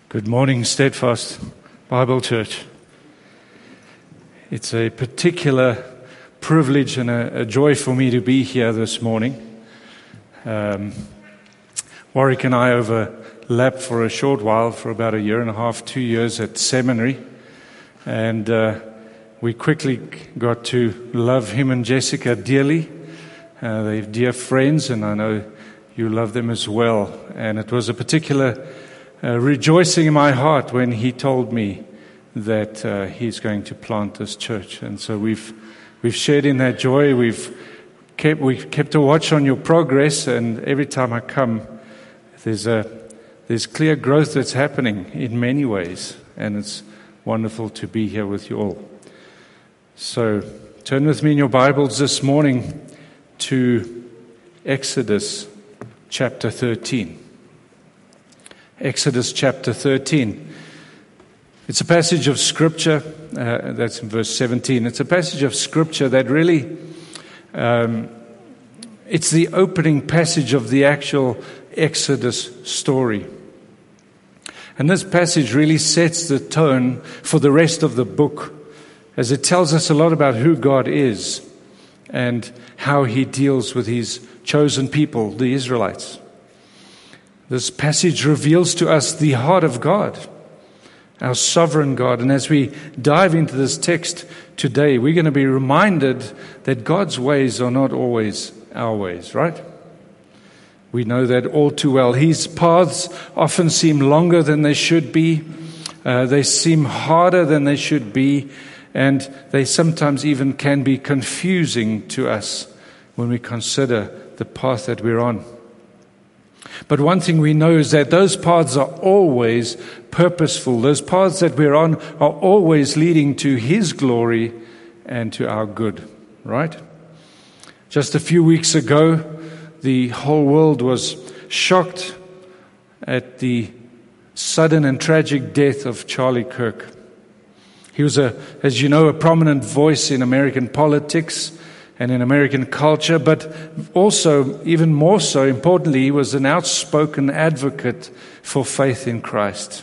Good morning, Steadfast Bible Church. It's a particular privilege and a joy for me to be here this morning. Warwick and I overlapped for a short while, for about a year and a half, 2 years at seminary. And we quickly got to love him and Jessica dearly. They're dear friends, and I know you love them as well. And it was a particular rejoicing in my heart when he told me that he's going to plant this church. And so we've shared in that joy. We've kept a watch on your progress, and every time I come, there's clear growth that's happening in many ways, and it's wonderful to be here with you all. So turn with me in your Bibles this morning to Exodus chapter 13. Exodus chapter 13. It's a passage of Scripture, that's in verse 17. It's a passage of Scripture that really, it's the opening passage of the actual Exodus story. And this passage really sets the tone for the rest of the book, as it tells us a lot about who God is and how He deals with His chosen people, the Israelites. This passage reveals to us the heart of God, our sovereign God. And as we dive into this text today, we're going to be reminded that God's ways are not always our ways, right? We know that all too well. His paths often seem longer than they should be. They seem harder than they should be. And they sometimes even can be confusing to us when we consider the path that we're on. But one thing we know is that those paths are always purposeful. Those paths that we're on are always leading to His glory and to our good, right? Just a few weeks ago, the whole world was shocked at the sudden and tragic death of Charlie Kirk. He was, as you know, a prominent voice in American politics and in American culture, but also, even more so importantly, he was an outspoken advocate for faith in Christ.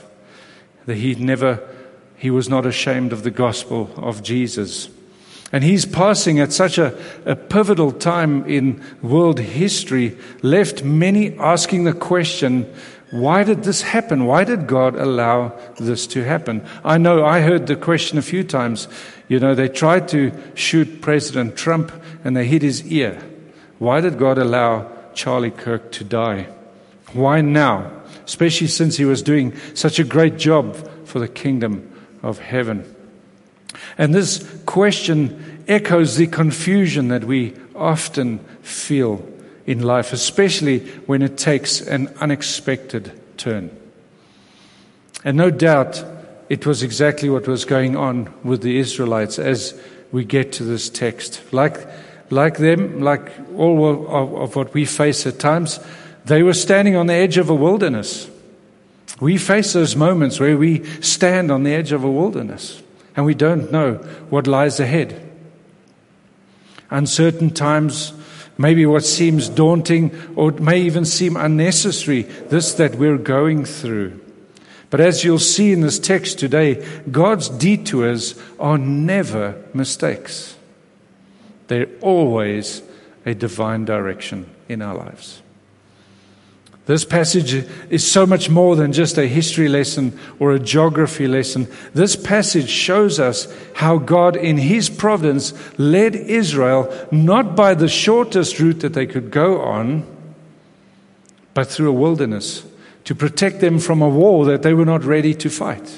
He was not ashamed of the gospel of Jesus. And his passing at such a pivotal time in world history left many asking the question, why did this happen? Why did God allow this to happen? I know I heard the question a few times. You know, they tried to shoot President Trump and they hit his ear. Why did God allow Charlie Kirk to die? Why now? Especially since he was doing such a great job for the kingdom of heaven. And this question echoes the confusion that we often feel in life, especially when it takes an unexpected turn. And no doubt it was exactly what was going on with the Israelites as we get to this text. Like them, like all of what we face at times, they were standing on the edge of a wilderness. We face those moments where we stand on the edge of a wilderness and we don't know what lies ahead. Uncertain times, maybe what seems daunting or it may even seem unnecessary, this that we're going through. But as you'll see in this text today, God's detours are never mistakes. They're always a divine direction in our lives. This passage is so much more than just a history lesson or a geography lesson. This passage shows us how God in His providence led Israel not by the shortest route that they could go on, but through a wilderness to protect them from a war that they were not ready to fight.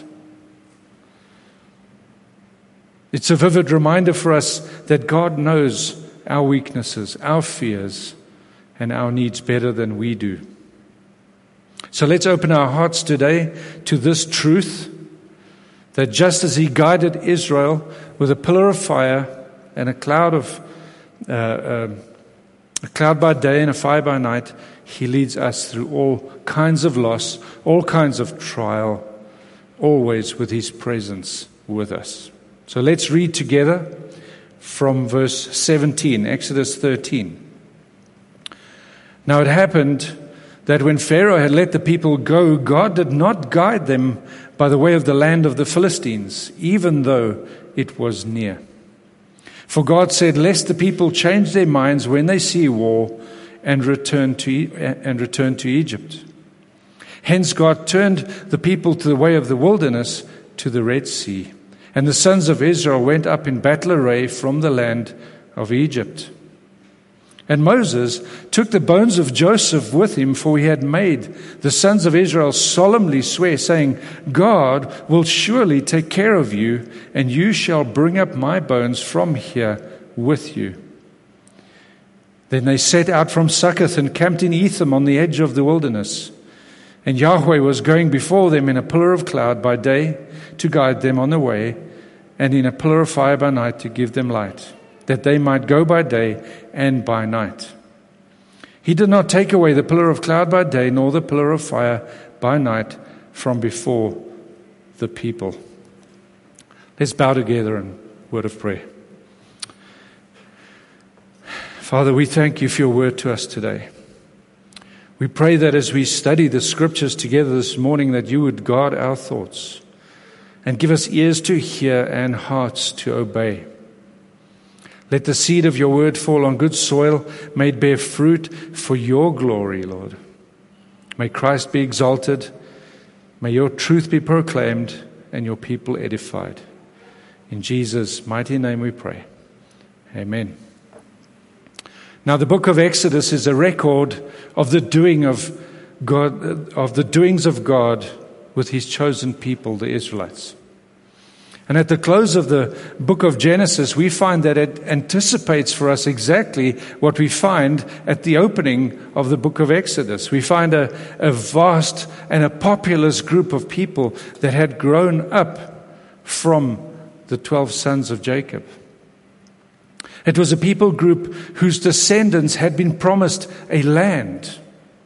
It's a vivid reminder for us that God knows our weaknesses, our fears, and our needs better than we do. So let's open our hearts today to this truth, that just as He guided Israel with a pillar of fire and a cloud by day and a fire by night, He leads us through all kinds of loss, all kinds of trial, always with His presence with us. So let's read together from verse 17, Exodus 13. Now it happened that when Pharaoh had let the people go, God did not guide them by the way of the land of the Philistines, even though it was near. For God said, lest the people change their minds when they see war and return to Egypt. Hence God turned the people to the way of the wilderness, to the Red Sea. And the sons of Israel went up in battle array from the land of Egypt. And Moses took the bones of Joseph with him, for he had made the sons of Israel solemnly swear, saying, God will surely take care of you, and you shall bring up my bones from here with you. Then they set out from Succoth and camped in Etham on the edge of the wilderness. And Yahweh was going before them in a pillar of cloud by day to guide them on the way, and in a pillar of fire by night to give them light, that they might go by day and by night. He did not take away the pillar of cloud by day, nor the pillar of fire by night from before the people. Let's bow together in word of prayer. Father, we thank you for your word to us today. We pray that as we study the scriptures together this morning, that you would guard our thoughts and give us ears to hear and hearts to obey. Let the seed of your word fall on good soil, may it bear fruit for your glory, Lord. May Christ be exalted. May your truth be proclaimed and your people edified. In Jesus' mighty name we pray. Amen. Now, the book of Exodus is a record of the doings of God with his chosen people, the Israelites. And at the close of the book of Genesis, we find that it anticipates for us exactly what we find at the opening of the book of Exodus. We find a vast and a populous group of people that had grown up from the 12 sons of Jacob. It was a people group whose descendants had been promised a land.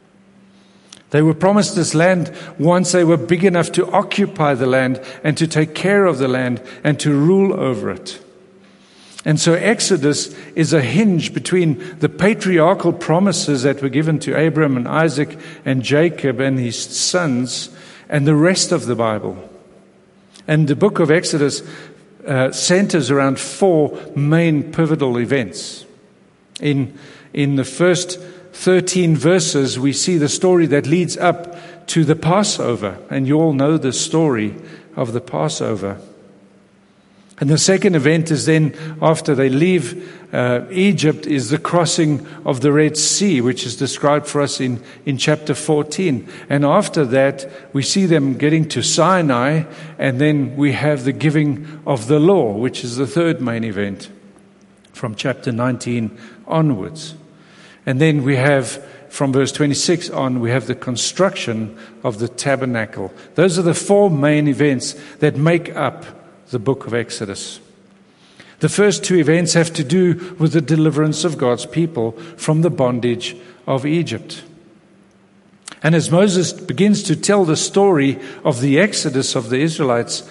They were promised this land once they were big enough to occupy the land and to take care of the land and to rule over it. And so Exodus is a hinge between the patriarchal promises that were given to Abraham and Isaac and Jacob and his sons and the rest of the Bible. And the book of Exodus centers around four main pivotal events. In the first 13 verses, we see the story that leads up to the Passover. And you all know the story of the Passover. And the second event is then, after they leave Egypt, is the crossing of the Red Sea, which is described for us in chapter 14. And after that, we see them getting to Sinai, and then we have the giving of the law, which is the third main event from chapter 19 onwards. And then we have, from verse 26 on, we have the construction of the tabernacle. Those are the four main events that make up the book of Exodus. The first two events have to do with the deliverance of God's people from the bondage of Egypt. And as Moses begins to tell the story of the Exodus of the Israelites,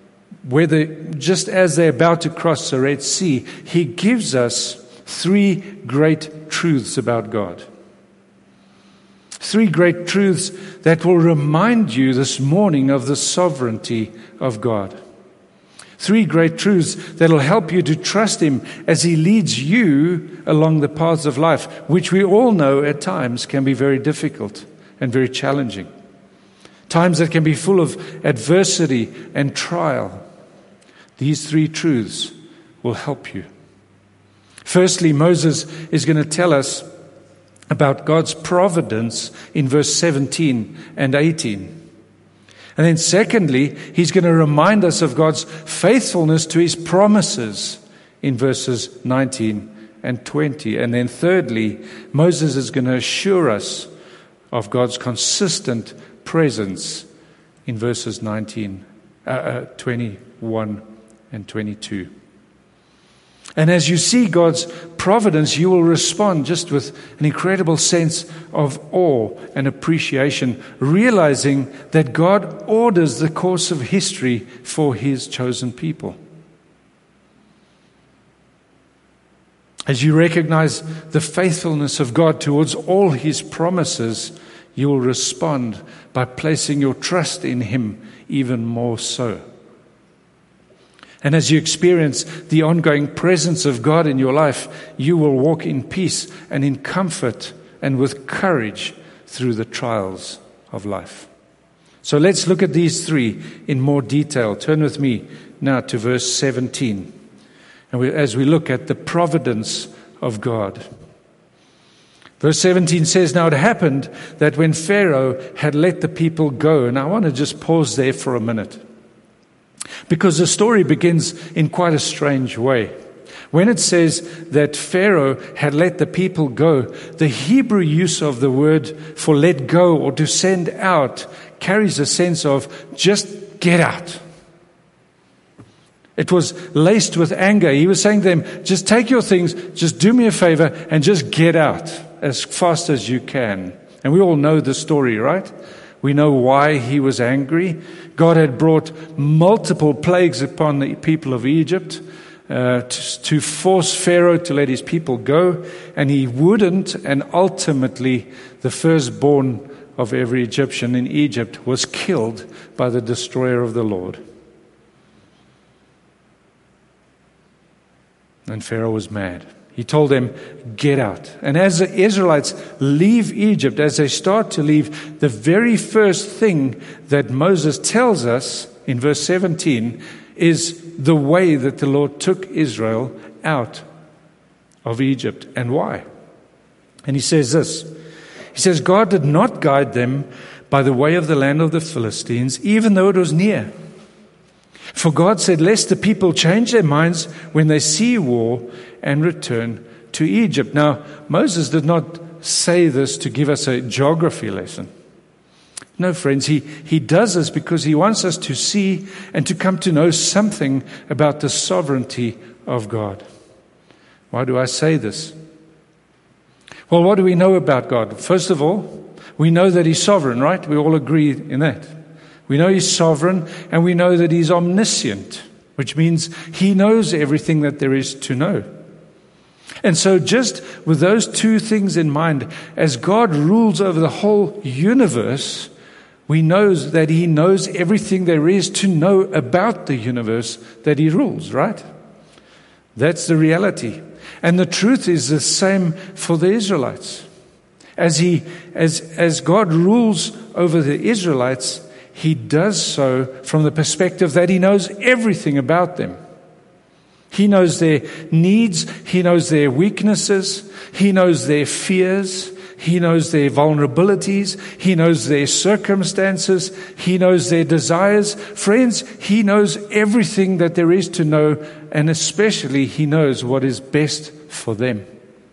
just as they're about to cross the Red Sea, he gives us three great truths about God. Three great truths that will remind you this morning of the sovereignty of God. Three great truths that will help you to trust him as he leads you along the paths of life, which we all know at times can be very difficult and very challenging. Times that can be full of adversity and trial. These three truths will help you. Firstly, Moses is going to tell us about God's providence in verse 17 and 18. And then secondly, he's going to remind us of God's faithfulness to his promises in verses 19 and 20. And then thirdly, Moses is going to assure us of God's consistent presence in verses 21 and 22. And as you see God's providence, you will respond just with an incredible sense of awe and appreciation, realizing that God orders the course of history for his chosen people. As you recognize the faithfulness of God towards all his promises, you will respond by placing your trust in Him even more so. And as you experience the ongoing presence of God in your life, you will walk in peace and in comfort and with courage through the trials of life. So let's look at these three in more detail. Turn with me now to verse 17. And as we look at the providence of God. Verse 17 says, "Now it happened that when Pharaoh had let the people go," and I want to just pause there for a minute, because the story begins in quite a strange way. When it says that Pharaoh had let the people go, the Hebrew use of the word for let go or to send out carries a sense of just get out. It was laced with anger. He was saying to them, just take your things, just do me a favor, and just get out as fast as you can. And we all know the story, right? We know why he was angry. God had brought multiple plagues upon the people of Egypt to force Pharaoh to let his people go, and he wouldn't, and ultimately the firstborn of every Egyptian in Egypt was killed by the destroyer of the Lord. And Pharaoh was mad. He told them, get out. And as the Israelites leave Egypt, as they start to leave, the very first thing that Moses tells us in verse 17 is the way that the Lord took Israel out of Egypt and why. And he says this. He says, God did not guide them by the way of the land of the Philistines, even though it was near. For God said, lest the people change their minds when they see war and return to Egypt. Now, Moses did not say this to give us a geography lesson. No, friends, he does this because he wants us to see and to come to know something about the sovereignty of God. Why do I say this? Well, what do we know about God? First of all, we know that He's sovereign, right? We all agree in that. We know He's sovereign, and we know that He's omniscient, which means He knows everything that there is to know. And so just with those two things in mind, as God rules over the whole universe, we know that He knows everything there is to know about the universe that He rules, right? That's the reality. And the truth is the same for the Israelites. As God rules over the Israelites, He does so from the perspective that He knows everything about them. He knows their needs. He knows their weaknesses. He knows their fears. He knows their vulnerabilities. He knows their circumstances. He knows their desires. Friends, He knows everything that there is to know, and especially He knows what is best for them.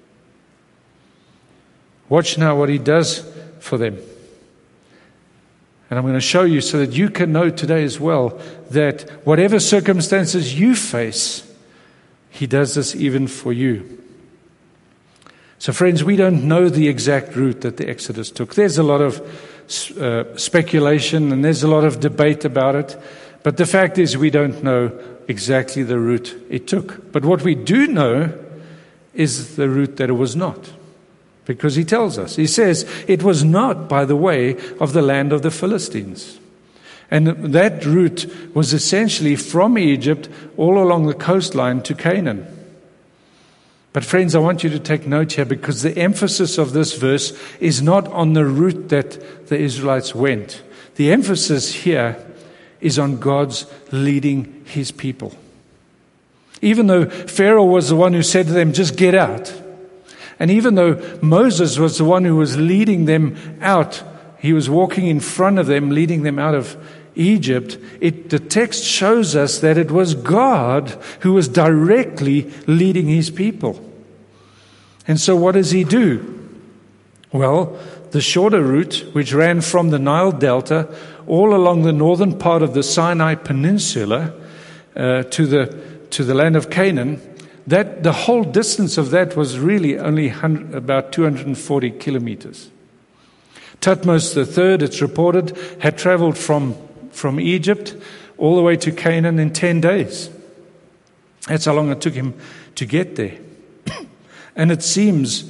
Watch now what He does for them. And I'm going to show you so that you can know today as well that whatever circumstances you face, He does this even for you. So friends, we don't know the exact route that the Exodus took. There's a lot of speculation and there's a lot of debate about it. But the fact is we don't know exactly the route it took. But what we do know is the route that it was not. Because He tells us. He says, it was not by the way of the land of the Philistines. And that route was essentially from Egypt all along the coastline to Canaan. But friends, I want you to take note here because the emphasis of this verse is not on the route that the Israelites went. The emphasis here is on God's leading His people. Even though Pharaoh was the one who said to them, just get out. And even though Moses was the one who was leading them out, he was walking in front of them, leading them out of Egypt, the text shows us that it was God who was directly leading His people. And so what does He do? Well, the shorter route, which ran from the Nile Delta all along the northern part of the Sinai Peninsula to the land of Canaan, that the whole distance of that was really only about 240 kilometers. Thutmose III, it's reported, had traveled from Egypt all the way to Canaan in 10 days. That's how long it took him to get there. And it seems,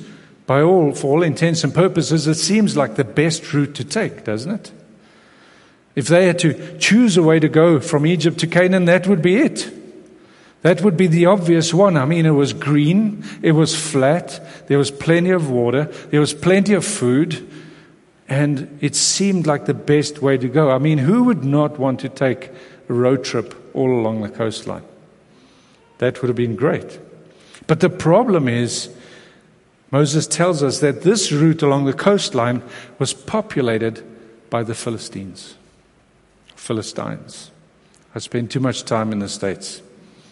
for all intents and purposes, it seems like the best route to take, doesn't it? If they had to choose a way to go from Egypt to Canaan, that would be it. That would be the obvious one. I mean, it was green, it was flat, there was plenty of water, there was plenty of food, and it seemed like the best way to go. I mean, who would not want to take a road trip all along the coastline? That would have been great. But the problem is, Moses tells us that this route along the coastline was populated by the Philistines. I spent too much time in the States.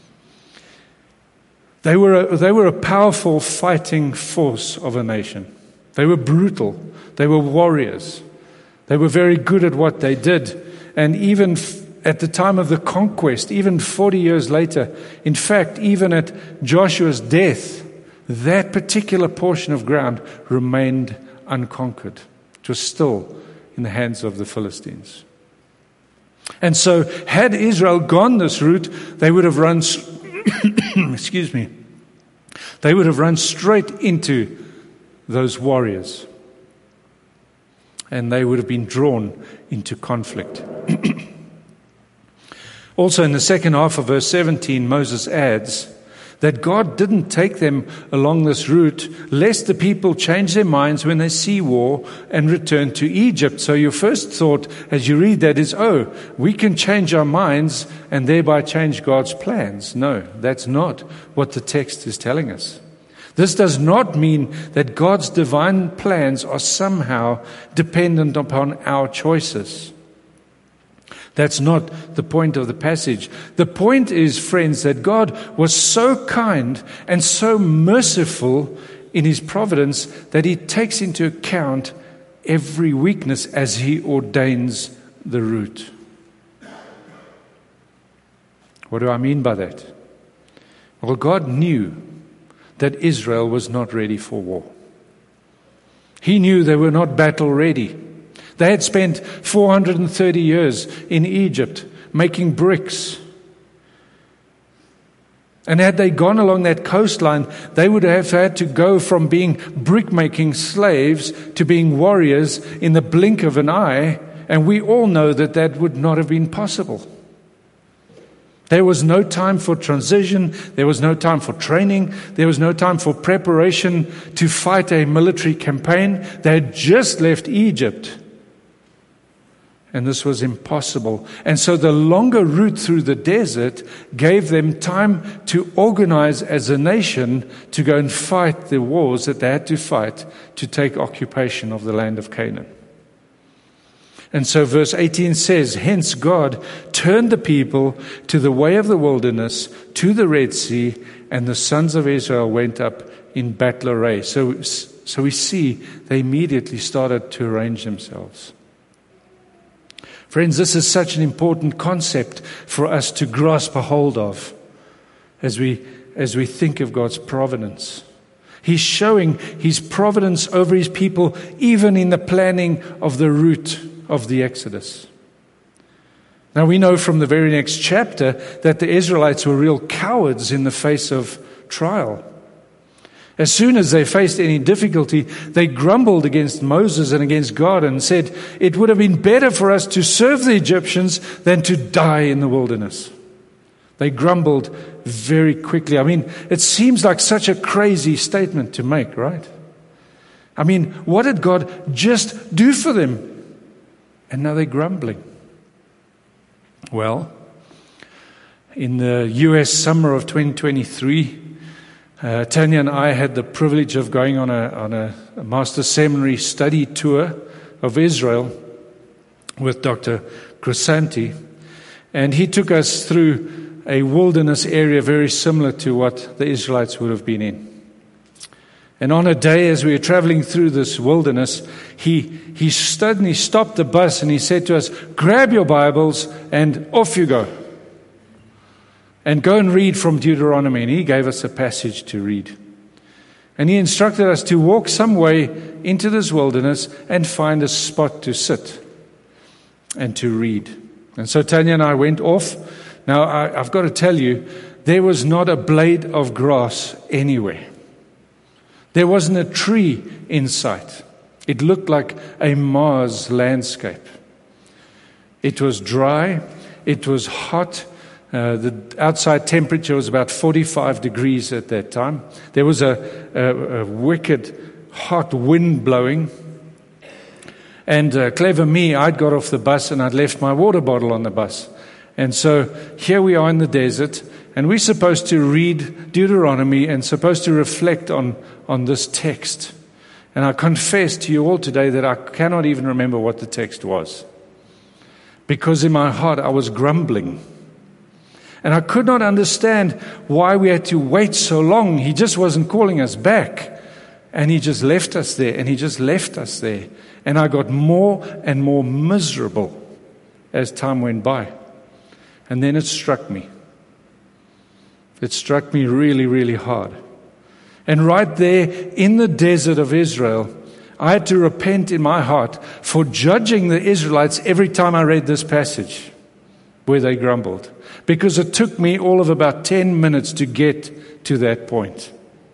They were a powerful fighting force of a nation. They were brutal. They were warriors. They were very good at what they did. And even at the time of the conquest, even 40 years later, in fact, even at Joshua's death, that particular portion of ground remained unconquered. It was still in the hands of the Philistines. And so, had Israel gone this route, they would have run, they would have run straight into those warriors. And they would have been drawn into conflict. Also, in the second half of verse 17, Moses adds that God didn't take them along this route lest the people change their minds when they see war and return to Egypt. So your first thought as you read that is, oh, we can change our minds and thereby change God's plans. No, that's not what the text is telling us. This does not mean that God's divine plans are somehow dependent upon our choices. That's not the point of the passage. The point is, friends, that God was so kind and so merciful in His providence that He takes into account every weakness as He ordains the route. What do I mean by that? Well, God knew that Israel was not ready for war. He knew they were not battle ready. They had spent 430 years in Egypt making bricks. And had they gone along that coastline, they would have had to go from being brick-making slaves to being warriors in the blink of an eye. And we all know that that would not have been possible. There was no time for transition. There was no time for training. There was no time for preparation to fight a military campaign. They had just left Egypt. And this was impossible. And so the longer route through the desert gave them time to organize as a nation to go and fight the wars that they had to fight to take occupation of the land of Canaan. And so verse 18 says, hence God turned the people to the way of the wilderness, to the Red Sea, and the sons of Israel went up in battle array. So we see they immediately started to arrange themselves. Friends, this is such an important concept for us to grasp a hold of as we think of God's providence. He's showing His providence over His people even in the planning of the route of the Exodus. Now we know from the very next chapter that the Israelites were real cowards in the face of trial. As soon as they faced any difficulty, they grumbled against Moses and against God and said, it would have been better for us to serve the Egyptians than to die in the wilderness. They grumbled very quickly. I mean, it seems like such a crazy statement to make, right? I mean, what did God just do for them? And now they're grumbling. Well, in the U.S. summer of 2023, Tanya and I had the privilege of going on a Master Seminary study tour of Israel with Dr. Grisanti, and he took us through a wilderness area very similar to what the Israelites would have been in. And on a day as we were traveling through this wilderness, he suddenly stopped the bus and he said to us, grab your Bibles and off you go. And go and read from Deuteronomy. And he gave us a passage to read. And he instructed us to walk some way into this wilderness and find a spot to sit and to read. And so Tanya and I went off. Now, I've got to tell you, there was not a blade of grass anywhere. There wasn't a tree in sight. It looked like a Mars landscape. It was dry. It was hot. The outside temperature was about 45 degrees at that time. There was a wicked hot wind blowing. And clever me, I'd got off the bus and I'd left my water bottle on the bus. And so here we are in the desert, and we're supposed to read Deuteronomy and supposed to reflect on this text. And I confess to you all today that I cannot even remember what the text was, because in my heart I was grumbling. And I could not understand why we had to wait so long. He just wasn't calling us back. And he just left us there, and he just left us there. And I got more and more miserable as time went by. And then it struck me. It struck me really, really hard. And right there in the desert of Israel, I had to repent in my heart for judging the Israelites every time I read this passage where they grumbled. Because it took me all of about 10 minutes to get to that point.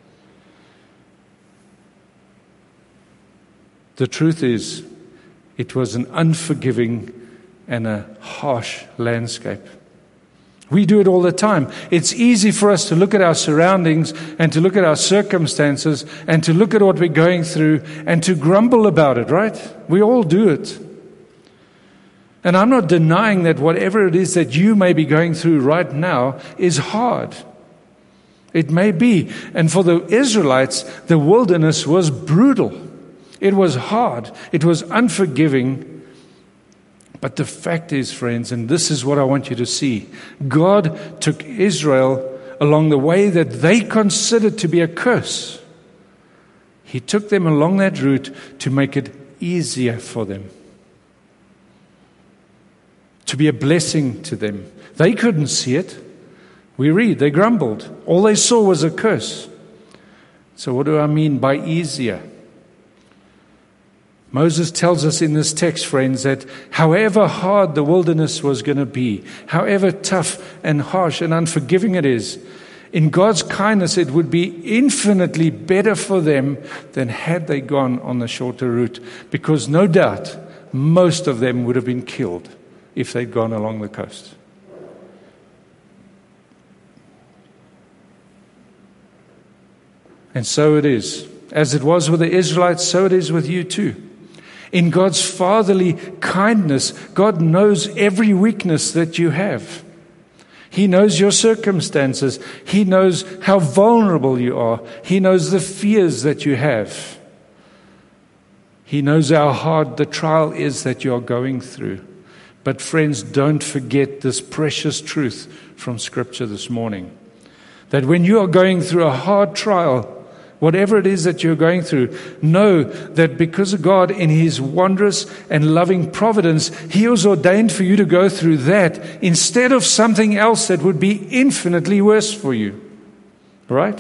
The truth is, it was an unforgiving and a harsh landscape. We do it all the time. It's easy for us to look at our surroundings and to look at our circumstances and to look at what we're going through and to grumble about it, right? We all do it. And I'm not denying that whatever it is that you may be going through right now is hard. It may be. And for the Israelites, the wilderness was brutal. It was hard. It was unforgiving. But the fact is, friends, and this is what I want you to see, God took Israel along the way that they considered to be a curse. He took them along that route to make it easier for them, to be a blessing to them. They couldn't see it. We read, they grumbled. All they saw was a curse. So what do I mean by easier? Moses tells us in this text, friends, that however hard the wilderness was going to be, however tough and harsh and unforgiving it is, in God's kindness it would be infinitely better for them than had they gone on the shorter route. Because no doubt, most of them would have been killed if they'd gone along the coast. And so it is. As it was with the Israelites, so it is with you too. In God's fatherly kindness, God knows every weakness that you have. He knows your circumstances. He knows how vulnerable you are. He knows the fears that you have. He knows how hard the trial is that you are going through. But friends, don't forget this precious truth from Scripture this morning. That when you are going through a hard trial, whatever it is that you're going through, know that because of God in His wondrous and loving providence, He has ordained for you to go through that instead of something else that would be infinitely worse for you. Right?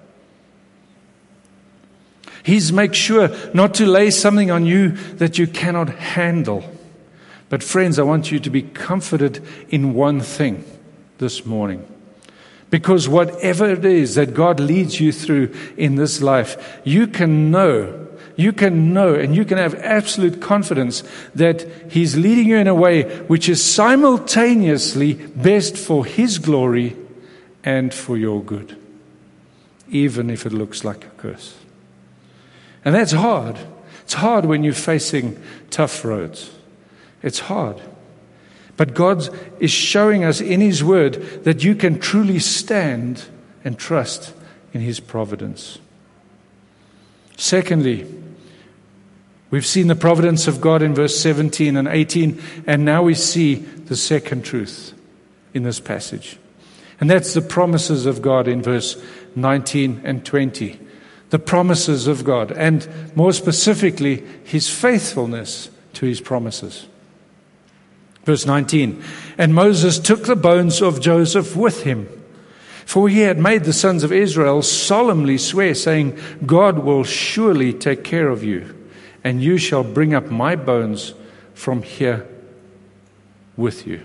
He's made sure not to lay something on you that you cannot handle. But friends, I want you to be comforted in one thing this morning. Because whatever it is that God leads you through in this life, you can know, and you can have absolute confidence that He's leading you in a way which is simultaneously best for His glory and for your good, even if it looks like a curse. And that's hard. It's hard when you're facing tough roads. It's hard. But God is showing us in His Word that you can truly stand and trust in His providence. Secondly, we've seen the providence of God in verse 17 and 18, and now we see the second truth in this passage. And that's the promises of God in verse 19 and 20. The promises of God, and more specifically, His faithfulness to His promises. Verse 19, and Moses took the bones of Joseph with him, for he had made the sons of Israel solemnly swear, saying, God will surely take care of you, and you shall bring up my bones from here with you.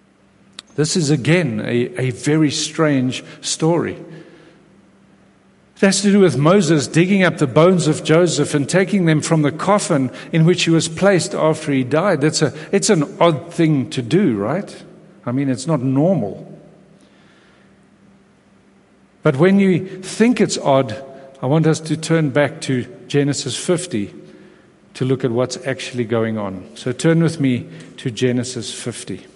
This is again a very strange story. It has to do with Moses digging up the bones of Joseph and taking them from the coffin in which he was placed after he died. It's an odd thing to do, right? I mean, it's not normal. But when you think it's odd, I want us to turn back to Genesis 50 to look at what's actually going on. So turn with me to Genesis 50.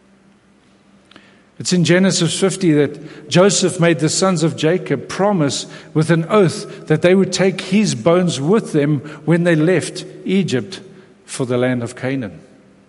It's in Genesis 50 that Joseph made the sons of Jacob promise with an oath that they would take his bones with them when they left Egypt for the land of Canaan.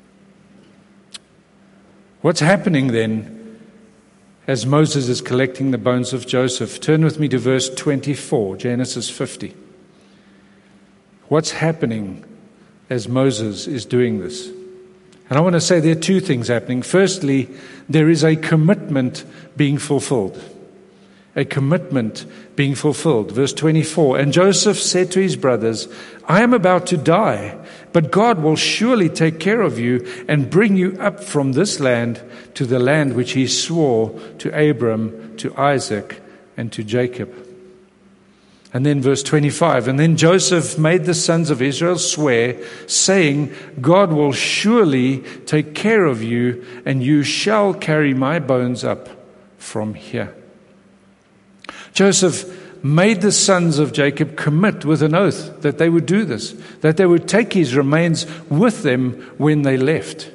What's happening then as Moses is collecting the bones of Joseph? Turn with me to verse 24, Genesis 50. What's happening as Moses is doing this? And I want to say there are two things happening. Firstly, there is a commitment being fulfilled. A commitment being fulfilled. Verse 24, and Joseph said to his brothers, I am about to die, but God will surely take care of you and bring you up from this land to the land which he swore to Abram, to Isaac, and to Jacob. And then verse 25, and then Joseph made the sons of Israel swear, saying, God will surely take care of you, and you shall carry my bones up from here. Joseph made the sons of Jacob commit with an oath that they would do this, that they would take his remains with them when they left.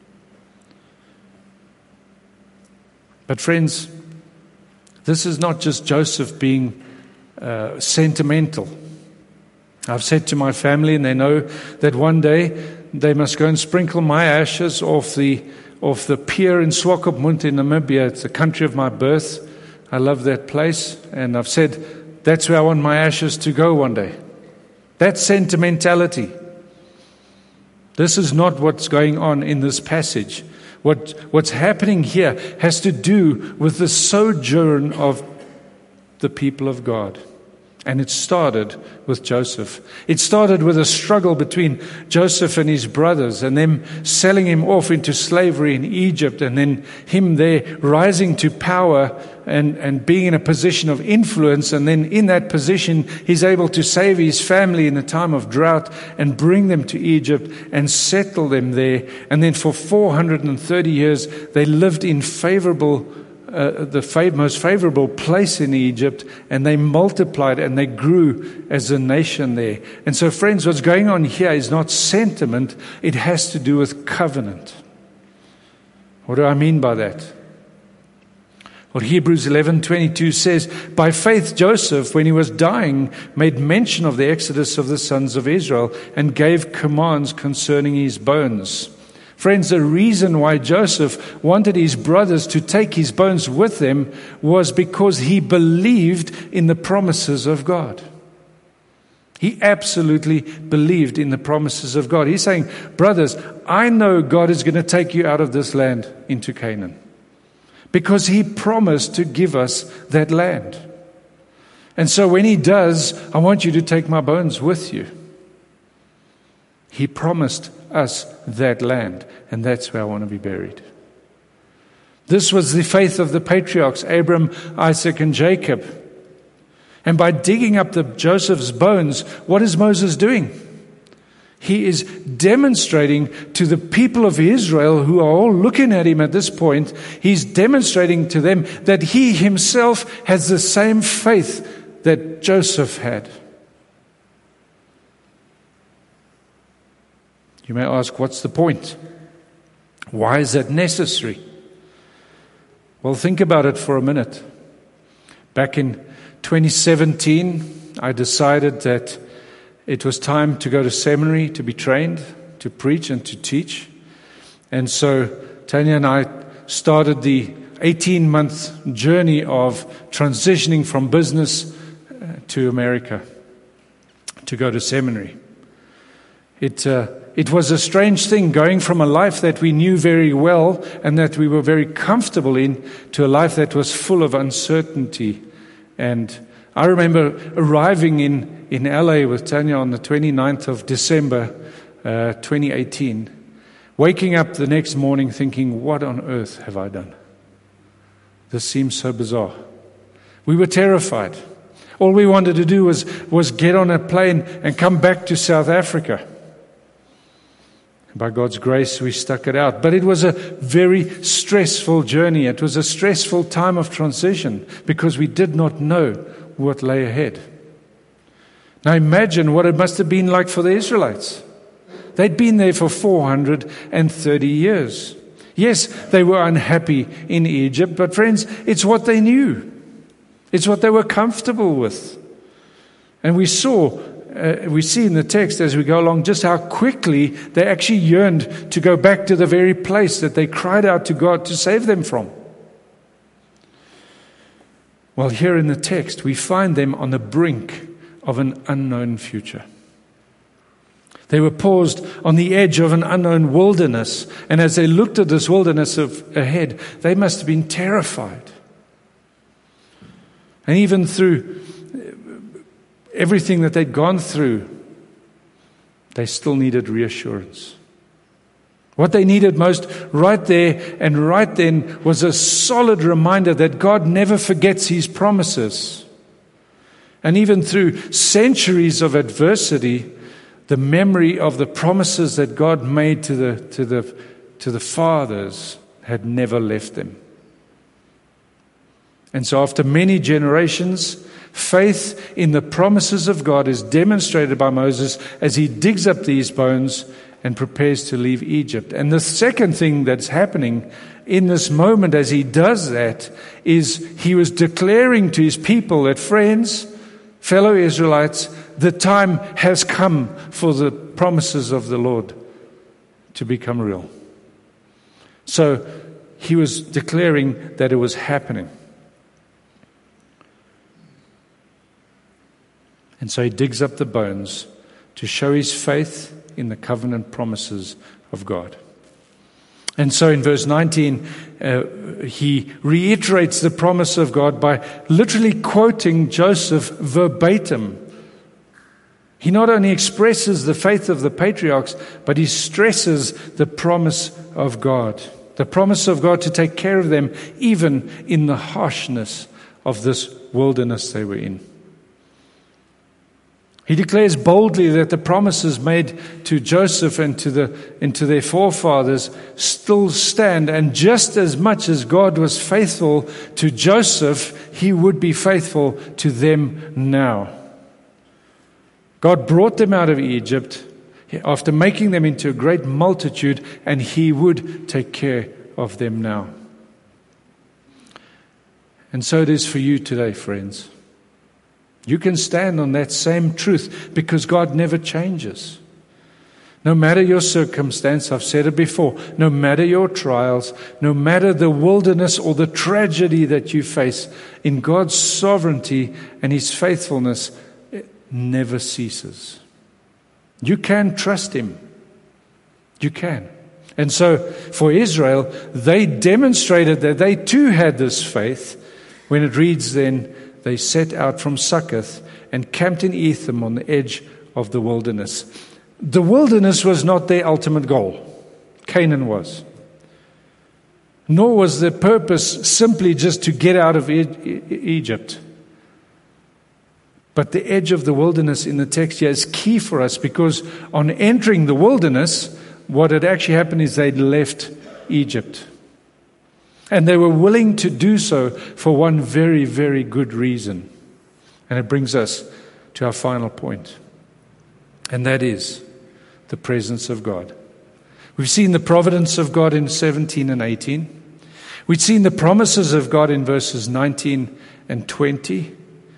But friends, this is not just Joseph being sentimental. I've said to my family, and they know that one day they must go and sprinkle my ashes off the pier in Swakopmund in Namibia. It's the country of my birth. I love that place, and I've said that's where I want my ashes to go one day. That's sentimentality. This is not what's going on in this passage. What's happening here has to do with the sojourn of the people of God. And it started with Joseph. It started with a struggle between Joseph and his brothers and them selling him off into slavery in Egypt, and then him there rising to power and being in a position of influence. And then in that position, he's able to save his family in a time of drought and bring them to Egypt and settle them there. And then for 430 years, they lived in the most favorable place in Egypt, and they multiplied and they grew as a nation there. And so, friends, what's going on here is not sentiment, it has to do with covenant. What do I mean by that? Well, Hebrews 11:22 says, by faith Joseph, when he was dying, made mention of the exodus of the sons of Israel and gave commands concerning his bones. Friends, the reason why Joseph wanted his brothers to take his bones with them was because he believed in the promises of God. He absolutely believed in the promises of God. He's saying, brothers, I know God is going to take you out of this land into Canaan, because he promised to give us that land. And so when he does, I want you to take my bones with you. He promised us that land, and that's where I want to be buried. This was the faith of the patriarchs, Abram, Isaac, and Jacob. And by digging up Joseph's bones, what is Moses doing? He is demonstrating to the people of Israel, who are all looking at him at this point, he's demonstrating to them that he himself has the same faith that Joseph had. You may ask, what's the point? Why is that necessary? Well, think about it for a minute. Back in 2017, I decided that it was time to go to seminary to be trained, to preach and to teach. And so Tanya and I started the 18-month journey of transitioning from business to America to go to seminary. It was a strange thing, going from a life that we knew very well and that we were very comfortable in to a life that was full of uncertainty. And I remember arriving in LA with Tanya on the 29th of December 2018, waking up the next morning thinking, what on earth have I done? This seems so bizarre. We were terrified. All we wanted to do was get on a plane and come back to South Africa. By God's grace, we stuck it out. But it was a very stressful journey. It was a stressful time of transition because we did not know what lay ahead. Now imagine what it must have been like for the Israelites. They'd been there for 430 years. Yes, they were unhappy in Egypt, but friends, it's what they knew. It's what they were comfortable with. And we see in the text as we go along just how quickly they actually yearned to go back to the very place that they cried out to God to save them from. Well, here in the text, we find them on the brink of an unknown future. They were paused on the edge of an unknown wilderness, and as they looked at this wilderness ahead, they must have been terrified. And even through everything that they'd gone through, they still needed reassurance. What they needed most right there and right then was a solid reminder that God never forgets His promises. And even through centuries of adversity, the memory of the promises that God made to the fathers had never left them. And so after many generations, faith in the promises of God is demonstrated by Moses as he digs up these bones and prepares to leave Egypt. And the second thing that's happening in this moment as he does that is he was declaring to his people that, friends, fellow Israelites, the time has come for the promises of the Lord to become real. So he was declaring that it was happening. And so he digs up the bones to show his faith in the covenant promises of God. And so in verse 19, he reiterates the promise of God by literally quoting Joseph verbatim. He not only expresses the faith of the patriarchs, but he stresses the promise of God. The promise of God to take care of them even in the harshness of this wilderness they were in. He declares boldly that the promises made to Joseph and to their forefathers still stand. And just as much as God was faithful to Joseph, He would be faithful to them now. God brought them out of Egypt after making them into a great multitude, and He would take care of them now. And so it is for you today, friends. You can stand on that same truth because God never changes. No matter your circumstance, I've said it before, no matter your trials, no matter the wilderness or the tragedy that you face, in God's sovereignty and His faithfulness, it never ceases. You can trust Him. You can. And so for Israel, they demonstrated that they too had this faith when it reads then, they set out from Succoth and camped in Etham on the edge of the wilderness. The wilderness was not their ultimate goal. Canaan was. Nor was the purpose simply just to get out of Egypt. But the edge of the wilderness in the text here is key for us because on entering the wilderness, what had actually happened is they'd left Egypt. And they were willing to do so for one very, very good reason. And it brings us to our final point. And that is the presence of God. We've seen the providence of God in 17 and 18. We've seen the promises of God in verses 19 and 20.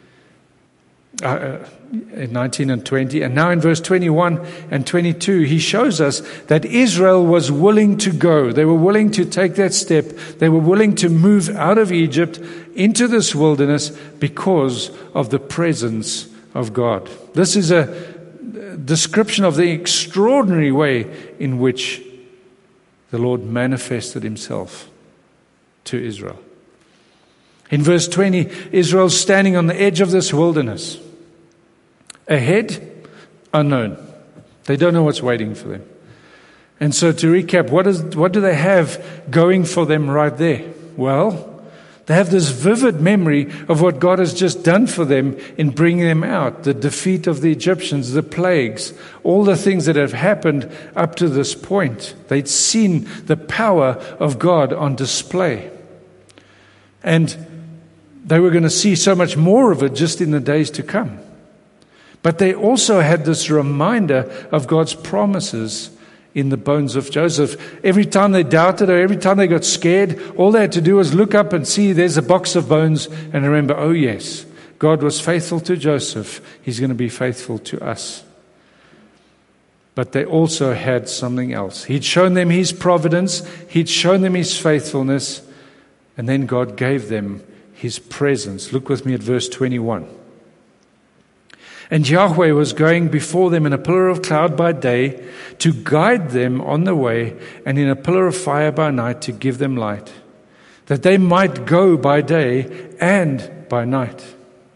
19 and 20. And now in verse 21 and 22, he shows us that Israel was willing to go. They were willing to take that step. They were willing to move out of Egypt into this wilderness because of the presence of God. This is a description of the extraordinary way in which the Lord manifested Himself to Israel. In verse 20, Israel's standing on the edge of this wilderness. Ahead, unknown. They don't know what's waiting for them. And so to recap, what do they have going for them right there? Well, They have this vivid memory of what God has just done for them in bringing them out, the defeat of the Egyptians, the plagues, all the things that have happened up to this point. They'd seen the power of God on display. And they were going to see so much more of it just in the days to come. But they also had this reminder of God's promises in the bones of Joseph. Every time they doubted or every time they got scared, all they had to do was look up and see there's a box of bones and remember, oh yes, God was faithful to Joseph. He's going to be faithful to us. But they also had something else. He'd shown them His providence. He'd shown them His faithfulness. And then God gave them His presence. Look with me at verse 21. And Yahweh was going before them in a pillar of cloud by day to guide them on the way, and in a pillar of fire by night to give them light, that they might go by day and by night.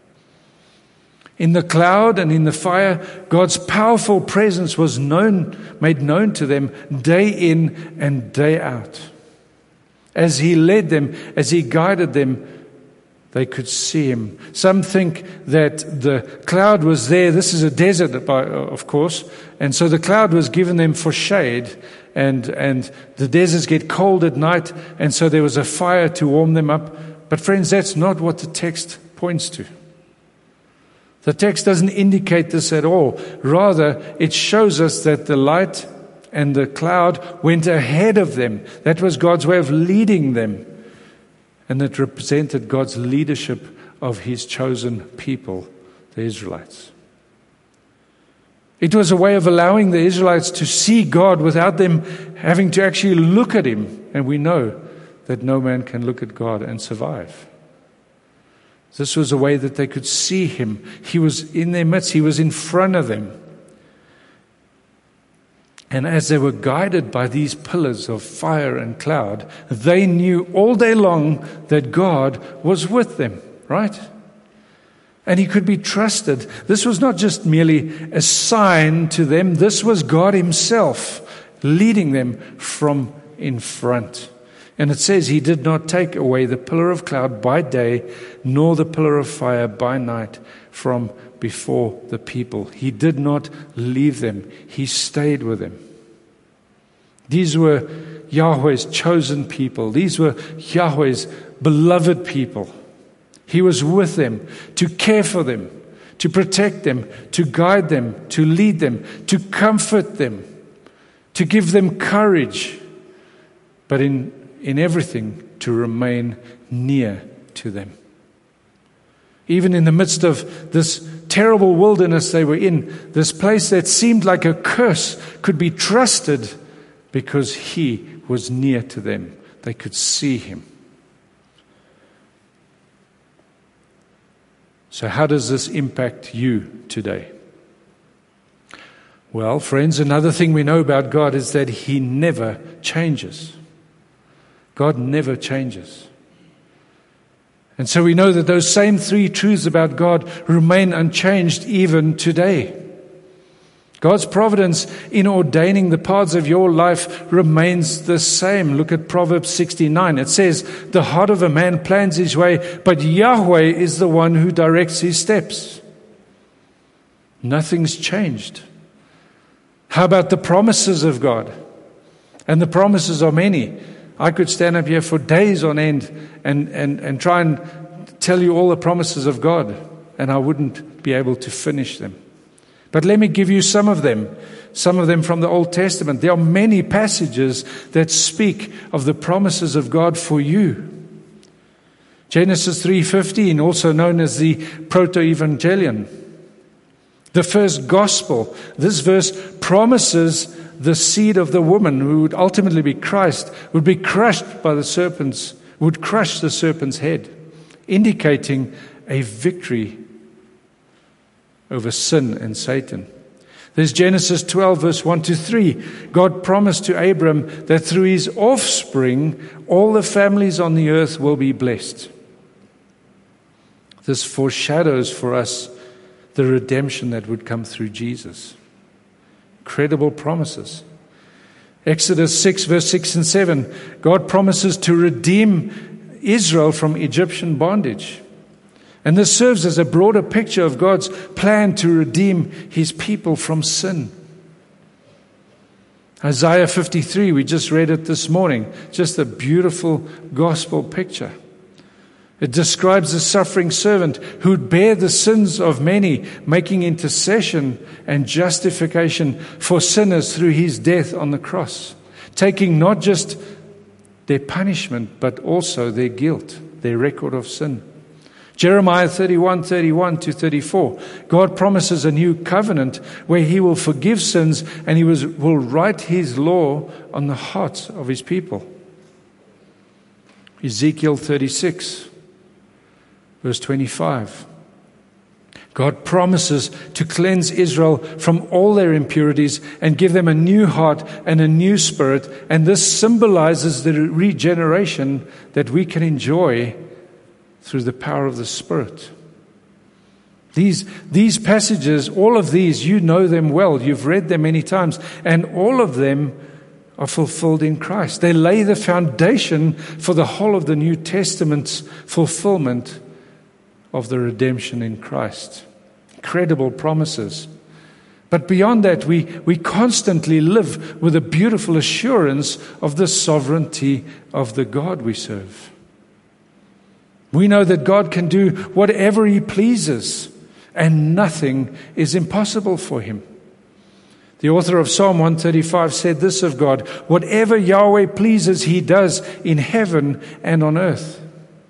In the cloud and in the fire, God's powerful presence was made known to them day in and day out. As He led them, as He guided them, they could see Him. Some think that the cloud was there. This is a desert, of course. And so the cloud was given them for shade. And the deserts get cold at night. And so there was a fire to warm them up. But friends, that's not what the text points to. The text doesn't indicate this at all. Rather, it shows us that the light and the cloud went ahead of them. That was God's way of leading them. And it represented God's leadership of His chosen people, the Israelites. It was a way of allowing the Israelites to see God without them having to actually look at Him. And we know that no man can look at God and survive. This was a way that they could see Him. He was in their midst. He was in front of them. And as they were guided by these pillars of fire and cloud, they knew all day long that God was with them, right? And He could be trusted. This was not just merely a sign to them. This was God Himself leading them from in front. And it says He did not take away the pillar of cloud by day, nor the pillar of fire by night from before the people. He did not leave them. He stayed with them. These were Yahweh's chosen people. These were Yahweh's beloved people. He was with them to care for them, to protect them, to guide them, to lead them, to comfort them, to give them courage, but in everything to remain near to them. Even in the midst of this terrible wilderness they were in, this place that seemed like a curse could be trusted because He was near to them. They could see Him. So how does this impact you today? Well, friends, another thing we know about God is that He never changes. God never changes. And so we know that those same three truths about God remain unchanged even today. God's providence in ordaining the paths of your life remains the same. Look at Proverbs 69. It says, the heart of a man plans his way, but Yahweh is the one who directs his steps. Nothing's changed. How about the promises of God? And the promises are many. I could stand up here for days on end and try and tell you all the promises of God, and I wouldn't be able to finish them. But let me give you some of them from the Old Testament. There are many passages that speak of the promises of God for you. Genesis 3:15, also known as the Proto-Evangelion, the first gospel. This verse promises the seed of the woman, who would ultimately be Christ, would be crushed by the serpents, would crush the serpent's head, indicating a victory over sin and Satan. There's Genesis 12, verse 1-3. God promised to Abram that through his offspring, all the families on the earth will be blessed. This foreshadows for us the redemption that would come through Jesus. Incredible promises. Exodus 6, verse 6 and 7. God promises to redeem Israel from Egyptian bondage. And this serves as a broader picture of God's plan to redeem His people from sin. Isaiah 53, we just read it this morning. Just a beautiful gospel picture. It describes the suffering servant who would bear the sins of many, making intercession and justification for sinners through His death on the cross, taking not just their punishment, but also their guilt, their record of sin. Jeremiah 31:31-34. God promises a new covenant where He will forgive sins and He will write His law on the hearts of His people. Ezekiel 36, verse 25. God promises to cleanse Israel from all their impurities and give them a new heart and a new spirit. And this symbolizes the regeneration that we can enjoy through the power of the Spirit. These passages, all of these, you know them well. You've read them many times. And all of them are fulfilled in Christ. They lay the foundation for the whole of the New Testament's fulfillment of the redemption in Christ. Incredible promises. But beyond that, we constantly live with a beautiful assurance of the sovereignty of the God we serve. We know that God can do whatever He pleases, and nothing is impossible for Him. The author of Psalm 135 said this of God: whatever Yahweh pleases, He does in heaven and on earth.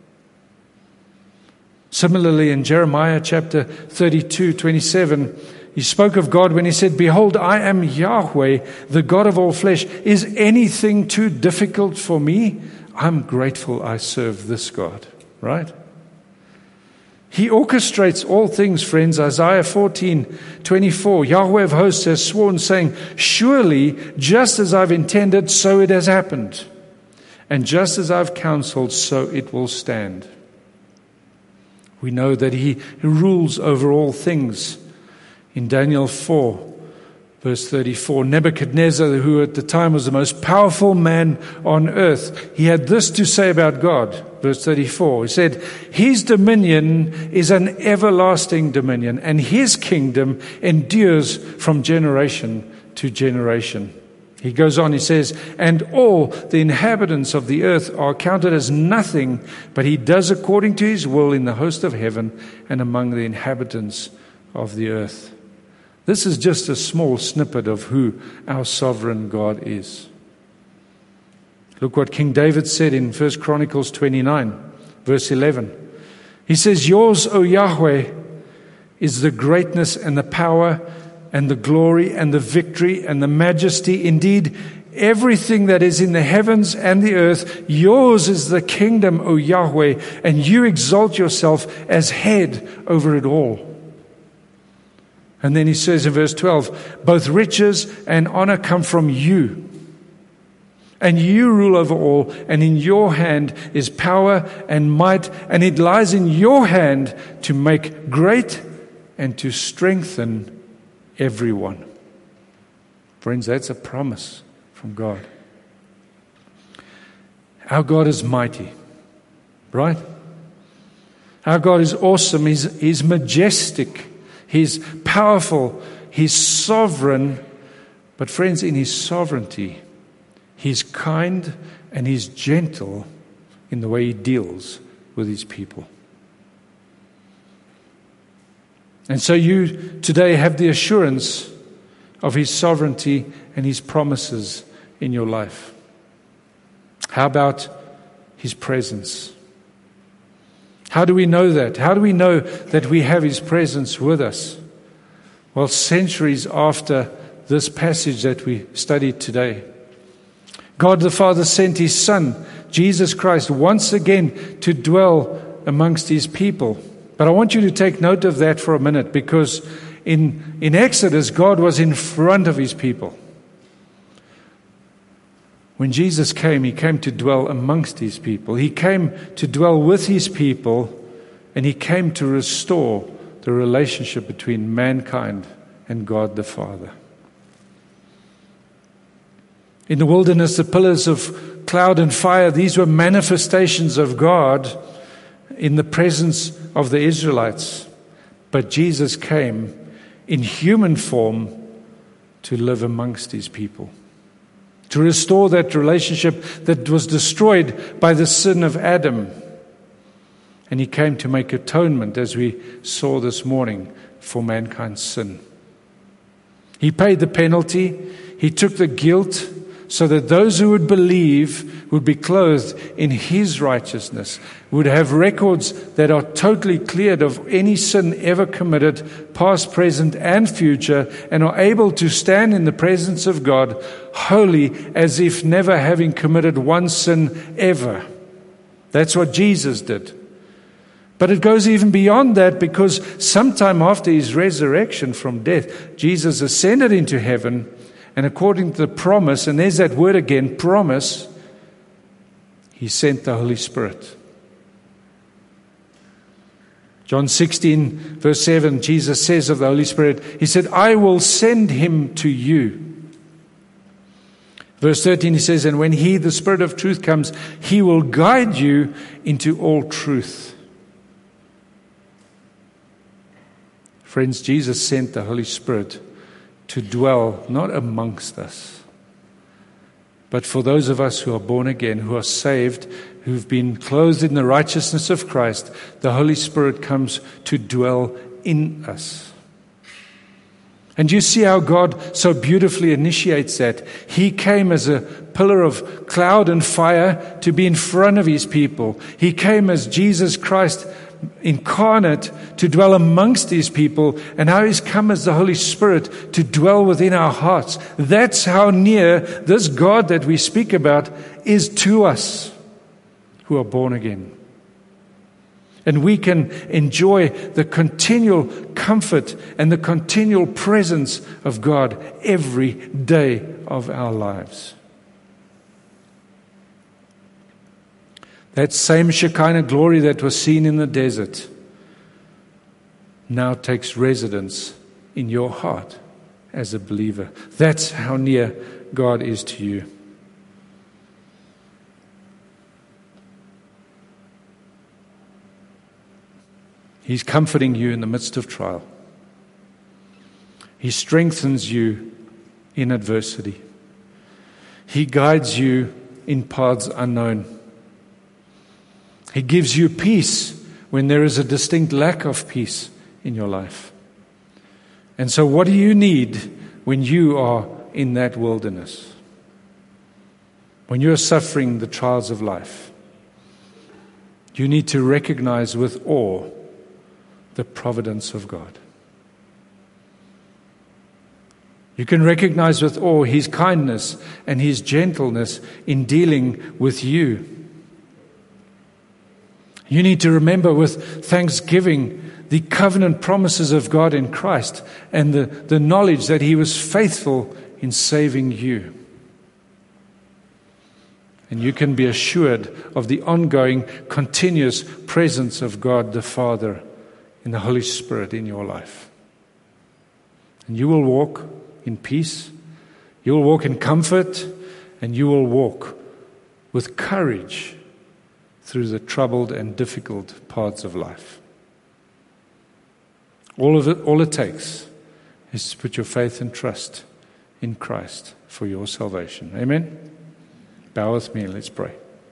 Similarly, in Jeremiah chapter 32:27, He spoke of God when He said, "Behold, I am Yahweh, the God of all flesh. Is anything too difficult for me? I'm grateful I serve this God." Right? He orchestrates all things, friends. Isaiah 14:24. Yahweh of hosts has sworn, saying, "Surely, just as I've intended, so it has happened. And just as I've counseled, so it will stand." We know that He rules over all things. In Daniel 4, verse 34, Nebuchadnezzar, who at the time was the most powerful man on earth, he had this to say about God. Verse 34, he said, "His dominion is an everlasting dominion, and His kingdom endures from generation to generation." He goes on, he says, "And all the inhabitants of the earth are counted as nothing, but He does according to His will in the host of heaven and among the inhabitants of the earth." This is just a small snippet of who our sovereign God is. Look what King David said in 1 Chronicles 29, verse 11. He says, "Yours, O Yahweh, is the greatness and the power and the glory and the victory and the majesty. Indeed, everything that is in the heavens and the earth, yours is the kingdom, O Yahweh, and you exalt yourself as head over it all." And then he says in verse 12, "Both riches and honor come from you, and you rule over all, and in your hand is power and might, and it lies in your hand to make great and to strengthen everyone." Friends, that's a promise from God. Our God is mighty, right? Our God is awesome. He's majestic. He's powerful. He's sovereign. But friends, in His sovereignty, He's kind and He's gentle in the way He deals with His people. And so you today have the assurance of His sovereignty and His promises in your life. How about His presence? How do we know that? How do we know that we have His presence with us? Well, centuries after this passage that we studied today, God the Father sent His Son, Jesus Christ, once again to dwell amongst His people. But I want you to take note of that for a minute, because in Exodus, God was in front of His people. When Jesus came, He came to dwell amongst His people. He came to dwell with His people, and He came to restore the relationship between mankind and God the Father. In the wilderness, the pillars of cloud and fire, these were manifestations of God in the presence of the Israelites. But Jesus came in human form to live amongst his people, to restore that relationship that was destroyed by the sin of Adam. And he came to make atonement, as we saw this morning, for mankind's sin. He paid the penalty. He took the guilt so that those who would believe would be clothed in his righteousness, would have records that are totally cleared of any sin ever committed, past, present, and future, and are able to stand in the presence of God holy as if never having committed one sin ever. That's what Jesus did. But it goes even beyond that, because sometime after his resurrection from death, Jesus ascended into heaven, and according to the promise, and there's that word again, promise, he sent the Holy Spirit. John 16, verse 7, Jesus says of the Holy Spirit, he said, I will send him to you. Verse 13, he says, and when he, the Spirit of truth, comes, he will guide you into all truth. Friends, Jesus sent the Holy Spirit to dwell not amongst us, but for those of us who are born again, who are saved, who've been clothed in the righteousness of Christ, the Holy Spirit comes to dwell in us. And you see how God so beautifully initiates that. He came as a pillar of cloud and fire to be in front of his people. He came as Jesus Christ incarnate to dwell amongst his people, and now he's come as the Holy Spirit to dwell within our hearts. That's how near this God that we speak about is to us who are born again. And we can enjoy the continual comfort and the continual presence of God every day of our lives. That same Shekinah glory that was seen in the desert now takes residence in your heart as a believer. That's how near God is to you. He's comforting you in the midst of trial. He strengthens you in adversity. He guides you in paths unknown. He gives you peace when there is a distinct lack of peace in your life. And so what do you need when you are in that wilderness? When you are suffering the trials of life? You need to recognize with awe the providence of God. You can recognize with awe his kindness and his gentleness in dealing with you. You need to remember with thanksgiving the covenant promises of God in Christ and the knowledge that he was faithful in saving you. And you can be assured of the ongoing, continuous presence of God the Father in the Holy Spirit in your life. And you will walk in peace, you will walk in comfort, and you will walk with courage through the troubled and difficult parts of life. All it takes is to put your faith and trust in Christ for your salvation. Amen? Bow with me and let's pray.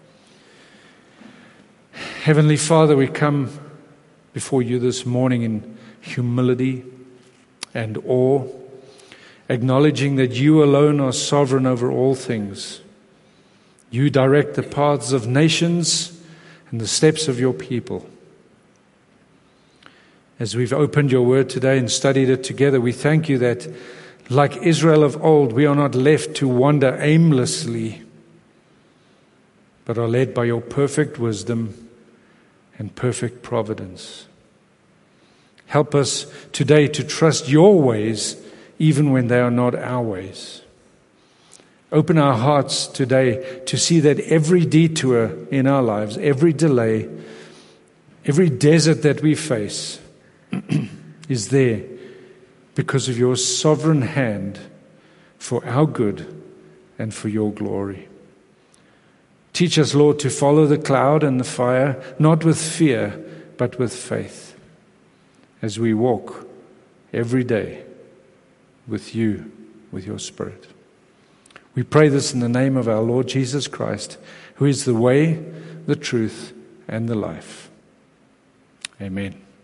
Heavenly Father, we come before you this morning in humility and awe, acknowledging that you alone are sovereign over all things. You direct the paths of nations and the steps of your people. As we've opened your word today and studied it together, we thank you that, like Israel of old, we are not left to wander aimlessly, but are led by your perfect wisdom and perfect providence. Help us today to trust your ways, even when they are not our ways. Open our hearts today to see that every detour in our lives, every delay, every desert that we face is there because of your sovereign hand for our good and for your glory. Teach us, Lord, to follow the cloud and the fire, not with fear, but with faith, as we walk every day with you, with your Spirit. We pray this in the name of our Lord Jesus Christ, who is the way, the truth, and the life. Amen.